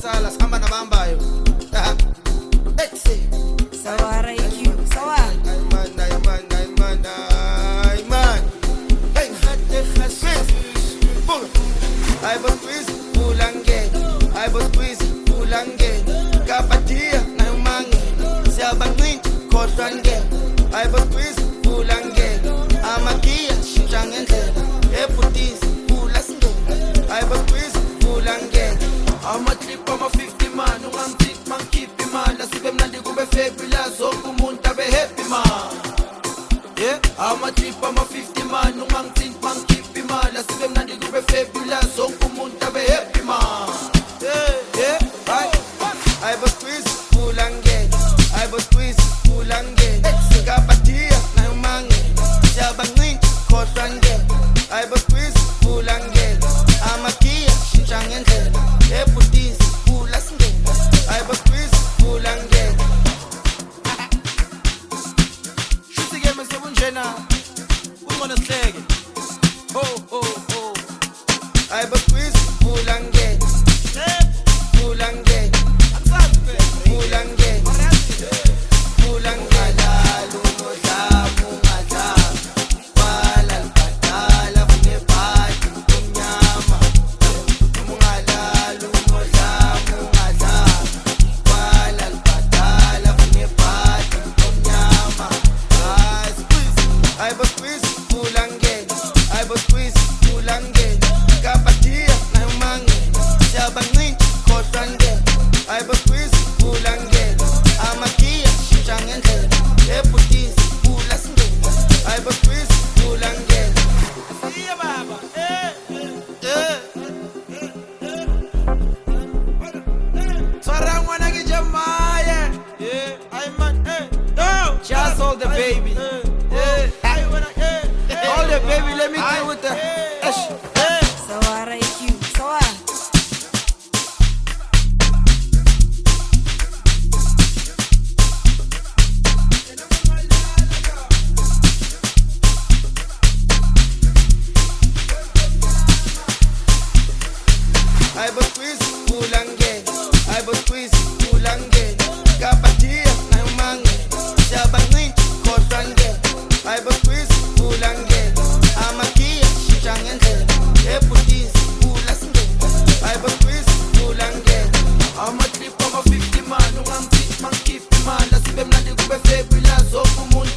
sala sihamba nabambayo. Let's Sawa RIQ, sawa. I was squeeze, full and gay. I was squeeze, full and gay. Kapatia, na umangi. Siabangwin, kotran gay. I was squeeze, full and gay. Amakia, shang and gay. Eputis, full as gay. I was squeeze, full and gay. I'm a trip, I'm a 50 man. No one thick man, keep him man. I see them not the go be fabulous. So kumunta be happy man. Yeah, I'm a trip, I'm a 50 man. No one think man, keep him man. I see them not the go be fabulous. So kumunta be happy man. Yeah, right. I was squeeze, full and gay. I was squeeze, full and gay. Kapatia, na umangi. Siabangwin, kotran gay. I was squeeze, full and gay. Amakia, shang and gay. Eputis, full as gay. I was squeeze, full and gay. Shoot again, Mr. Bunjena. We wanna slag it. Oh. I was squeeze, full and gay. Full and gay. Full and gay. Full and gay. I was squeeze, full and gay. I was squeeze, full and gay. Kapatia, na umangi. Siabangwin, kotran gay. I was squeeze, full and gay. Amakia, shang and gay. Eputis, full as gay. I was squeeze, full and gay. Yeah, baba. Twarang wanna get your maya. Yeah, I'm man. Just all the baby. All the baby, let me deal with the. Sawa RIQ, sawa. I was squeeze, full and gay. I was squeeze, full and gay. Kapatia, na umangi. Siabangwin, kotran gay. I was squeeze, full and gay. Amakia, shang and gay. Eputis, full as gay. I was squeeze, full and gay. I'm a trip, I'm a 50 man. No one thick man, keep him man. I see them not the go be fabulous. So kumunta